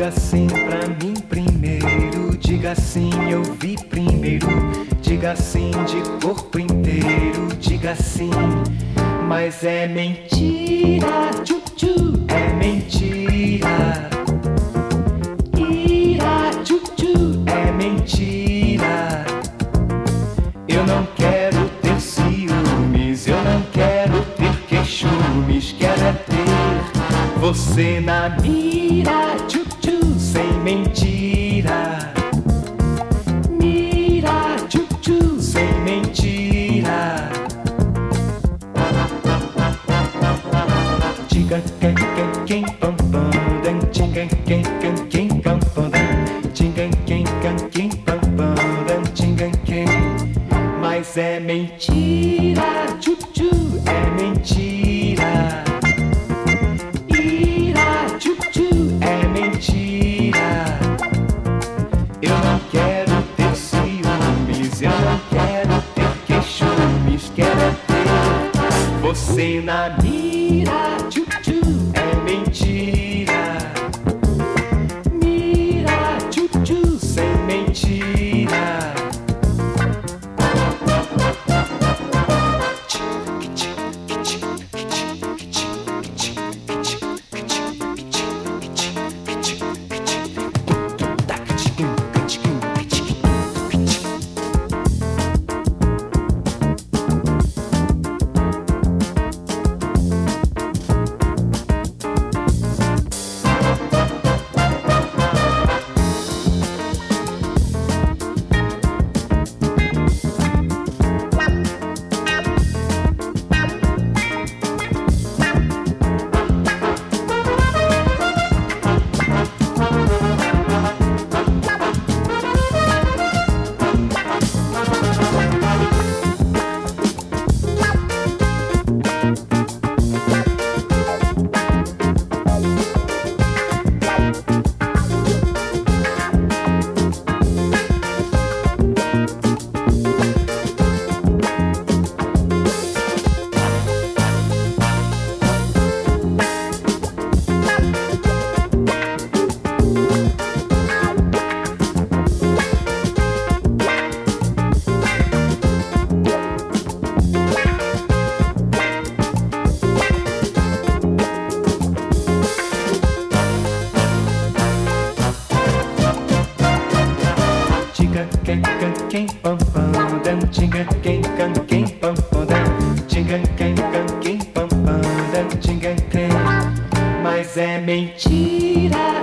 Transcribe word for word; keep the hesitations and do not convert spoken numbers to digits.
Diga sim pra mim primeiro, diga sim, eu vi primeiro. Diga sim de corpo inteiro, diga sim, mas é mentira, tchu, tchu, é mentira. Ira, tchu, tchu, é mentira. Eu não quero ter ciúmes, eu não quero ter queixumes, quero é ter você na mira, tchu, tchu, sem mentira. Mira, tchu, tchu, sem mentira. Diga quem, quem, quem, pam, pam, dan, diga quem, quem, quem, pam, pam, dan, diga quem, quem, quem, pam, pam, dan, diga quem. Mas é mentira, tchu, tchu, é mentira. Ira, tchu, tchu, é mentira. Eu não quero ter ciúmes, eu não quero ter queixumes, quero é ter você na mira, tchu, tchu, é mentira. Mira, tchu, tchu, sem mentira. Diga quem, quem, quem, pam, pam, dan, diga quem, quem, quem, pam, pam, dan, diga quem, quem, quem, pam, pam, dan, diga quem. Mas é mentira.